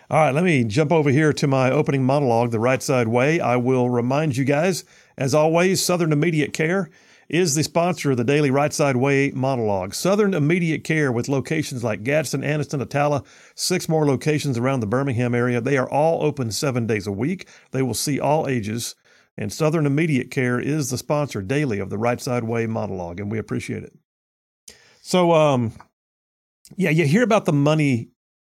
All right, let me jump over here to my opening monologue, The Right Side Way. I will remind you guys, as always, Southern Immediate Care is the sponsor of the daily Right Side Way monologue. Southern Immediate Care, with locations like Gadsden, Anniston, Attala, 6 more locations around the Birmingham area. They are all open 7 days a week. They will see all ages. And Southern Immediate Care is the sponsor daily of the Right Side Way monologue, and we appreciate it. So, you hear about the money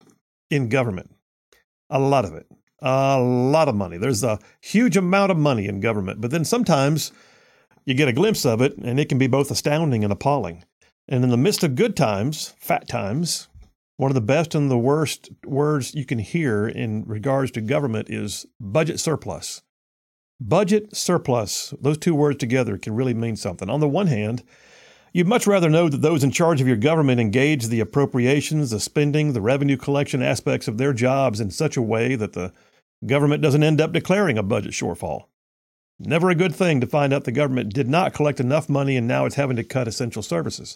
in government. A lot of it. A lot of money. There's a huge amount of money in government, but then sometimes you get a glimpse of it, and it can be both astounding and appalling. And in the midst of good times, fat times, one of the best and the worst words you can hear in regards to government is budget surplus. Budget surplus. Those two words together can really mean something. On the one hand, you'd much rather know that those in charge of your government engage the appropriations, the spending, the revenue collection aspects of their jobs in such a way that the government doesn't end up declaring a budget shortfall. Never a good thing to find out the government did not collect enough money and now it's having to cut essential services.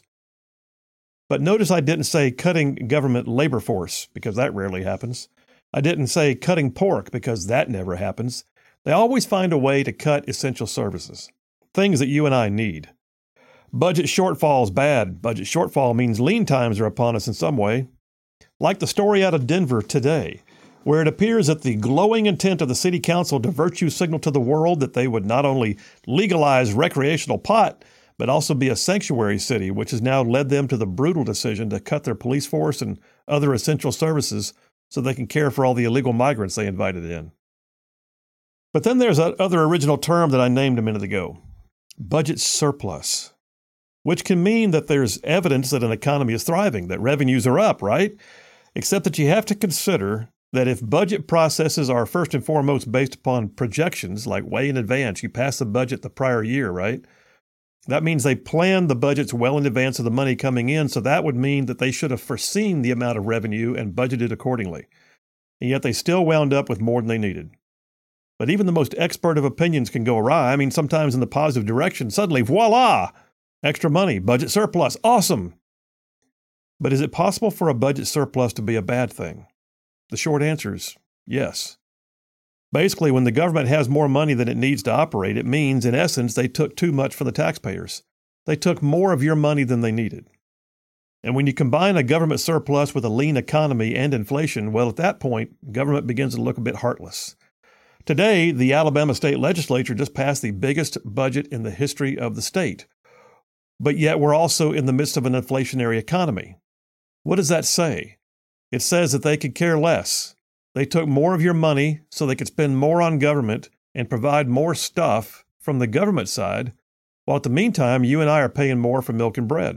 But notice I didn't say cutting government labor force, because that rarely happens. I didn't say cutting pork, because that never happens. They always find a way to cut essential services, things that you and I need. Budget shortfall is bad. Budget shortfall means lean times are upon us in some way. Like the story out of Denver today, where it appears that the glowing intent of the city council to virtue signal to the world that they would not only legalize recreational pot, but also be a sanctuary city, which has now led them to the brutal decision to cut their police force and other essential services so they can care for all the illegal migrants they invited in. But then there's that other original term that I named a minute ago, budget surplus, which can mean that there's evidence that an economy is thriving, that revenues are up, right? Except that you have to consider that if budget processes are first and foremost based upon projections, like way in advance, you pass the budget the prior year, right? That means they planned the budgets well in advance of the money coming in, so that would mean that they should have foreseen the amount of revenue and budgeted accordingly. And yet they still wound up with more than they needed. But even the most expert of opinions can go awry. I mean, sometimes in the positive direction, suddenly, voila! Extra money, budget surplus, awesome. But is it possible for a budget surplus to be a bad thing? The short answer is yes. Basically, when the government has more money than it needs to operate, it means, in essence, they took too much from the taxpayers. They took more of your money than they needed. And when you combine a government surplus with a lean economy and inflation, well, at that point, government begins to look a bit heartless. Today, the Alabama State Legislature just passed the biggest budget in the history of the state. But yet we're also in the midst of an inflationary economy. What does that say? It says that they could care less. They took more of your money so they could spend more on government and provide more stuff from the government side, while at the meantime, you and I are paying more for milk and bread.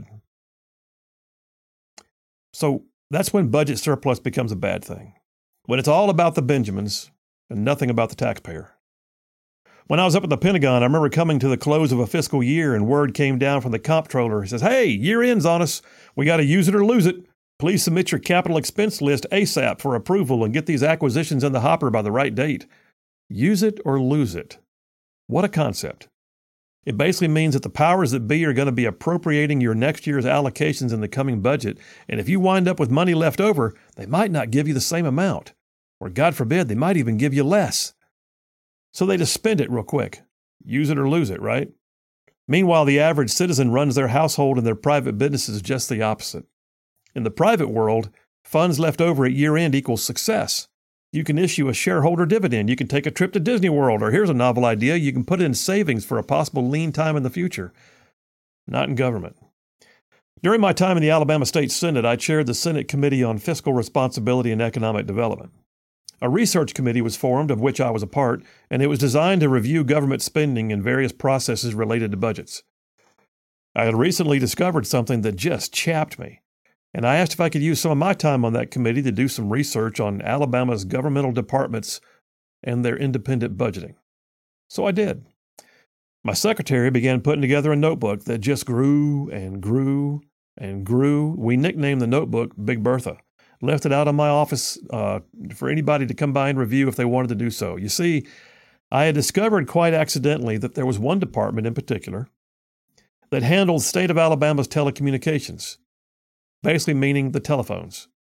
So that's when budget surplus becomes a bad thing. When it's all about the Benjamins and nothing about the taxpayer. When I was up at the Pentagon, I remember coming to the close of a fiscal year and word came down from the comptroller. He says, "Hey, year end's on us. We got to use it or lose it. Please submit your capital expense list ASAP for approval and get these acquisitions in the hopper by the right date." Use it or lose it. What a concept. It basically means that the powers that be are going to be appropriating your next year's allocations in the coming budget. And if you wind up with money left over, they might not give you the same amount. Or God forbid, they might even give you less. So they just spend it real quick. Use it or lose it, right? Meanwhile, the average citizen runs their household and their private businesses just the opposite. In the private world, funds left over at year-end equals success. You can issue a shareholder dividend. You can take a trip to Disney World, or here's a novel idea, you can put it in savings for a possible lean time in the future. Not in government. During my time in the Alabama State Senate, I chaired the Senate Committee on Fiscal Responsibility and Economic Development. A research committee was formed, of which I was a part, and it was designed to review government spending and various processes related to budgets. I had recently discovered something that just chapped me, and I asked if I could use some of my time on that committee to do some research on Alabama's governmental departments and their independent budgeting. So I did. My secretary began putting together a notebook that just grew and grew and grew. We nicknamed the notebook Big Bertha. Left it out on my office for anybody to come by and review if they wanted to do so. You see, I had discovered quite accidentally that there was one department in particular that handled the state of Alabama's telecommunications, basically meaning the telephones.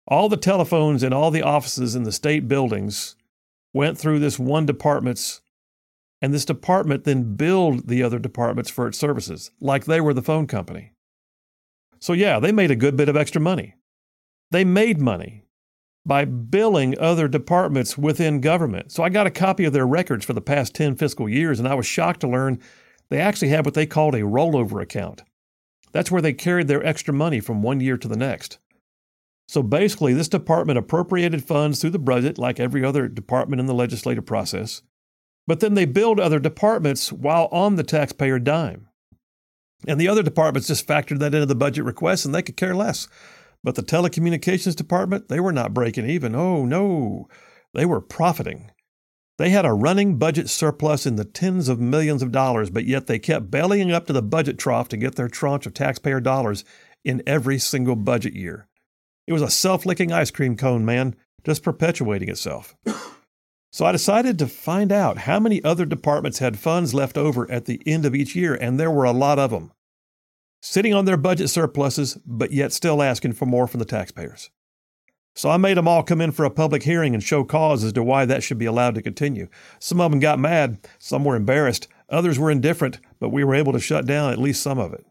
All the telephones in all the offices in the state buildings went through this one department's, and this department then billed the other departments for its services, like they were the phone company. So yeah, they made a good bit of extra money. They made money by billing other departments within government. So I got a copy of their records for the past 10 fiscal years, and I was shocked to learn they actually had what they called a rollover account. That's where they carried their extra money from one year to the next. So basically, this department appropriated funds through the budget like every other department in the legislative process, but then they billed other departments while on the taxpayer dime. And the other departments just factored that into the budget requests, and they could care less. But the telecommunications department, they were not breaking even. Oh, no. They were profiting. They had a running budget surplus in the tens of millions of dollars, but yet they kept bellying up to the budget trough to get their tranche of taxpayer dollars in every single budget year. It was a self-licking ice cream cone, man, just perpetuating itself. So I decided to find out how many other departments had funds left over at the end of each year, and there were a lot of them, sitting on their budget surpluses, but yet still asking for more from the taxpayers. So I made them all come in for a public hearing and show cause as to why that should be allowed to continue. Some of them got mad, some were embarrassed, others were indifferent, but we were able to shut down at least some of it.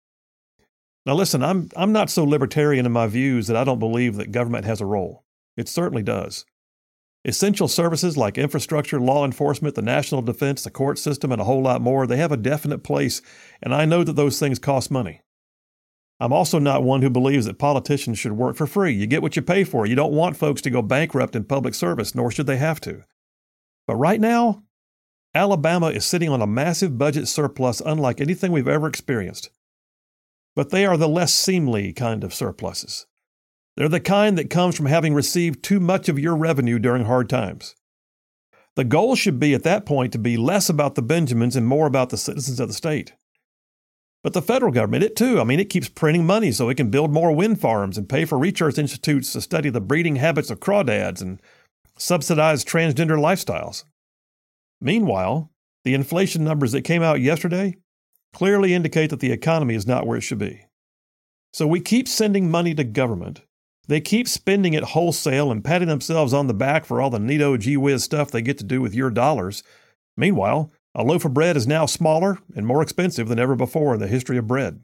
Now listen, I'm not so libertarian in my views that I don't believe that government has a role. It certainly does. Essential services like infrastructure, law enforcement, the national defense, the court system, and a whole lot more, they have a definite place, and I know that those things cost money. I'm also not one who believes that politicians should work for free. You get what you pay for. You don't want folks to go bankrupt in public service, nor should they have to. But right now, Alabama is sitting on a massive budget surplus unlike anything we've ever experienced. But they are the less seemly kind of surpluses. They're the kind that comes from having received too much of your revenue during hard times. The goal should be at that point to be less about the Benjamins and more about the citizens of the state. But the federal government, it keeps printing money so it can build more wind farms and pay for research institutes to study the breeding habits of crawdads and subsidize transgender lifestyles. Meanwhile, the inflation numbers that came out yesterday clearly indicate that the economy is not where it should be. So we keep sending money to government. They keep spending it wholesale and patting themselves on the back for all the neato gee-whiz stuff they get to do with your dollars. Meanwhile, a loaf of bread is now smaller and more expensive than ever before in the history of bread.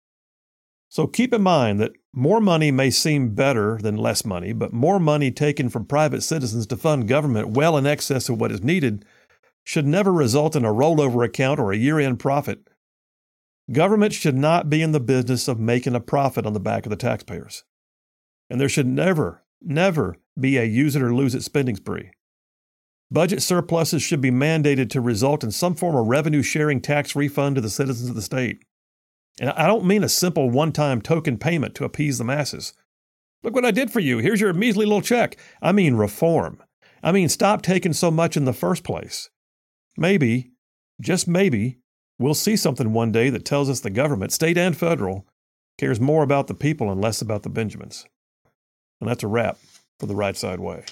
So keep in mind that more money may seem better than less money, but more money taken from private citizens to fund government well in excess of what is needed should never result in a rollover account or a year-end profit. Government should not be in the business of making a profit on the back of the taxpayers. And there should never be a use it or lose it spending spree. Budget surpluses should be mandated to result in some form of revenue-sharing tax refund to the citizens of the state. And I don't mean a simple one-time token payment to appease the masses. Look what I did for you. Here's your measly little check. I mean reform. I mean stop taking so much in the first place. Maybe, just maybe, we'll see something one day that tells us the government, state and federal, cares more about the people and less about the Benjamins. And that's a wrap for the Right Side Way.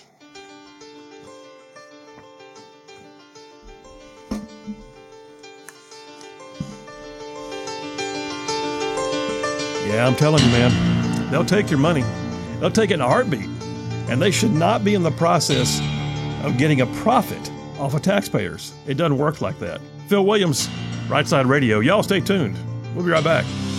Yeah, I'm telling you, man, they'll take your money. They'll take it in a heartbeat. And they should not be in the process of getting a profit off of taxpayers. It doesn't work like that. Phil Williams, Right Side Radio. Y'all stay tuned. We'll be right back.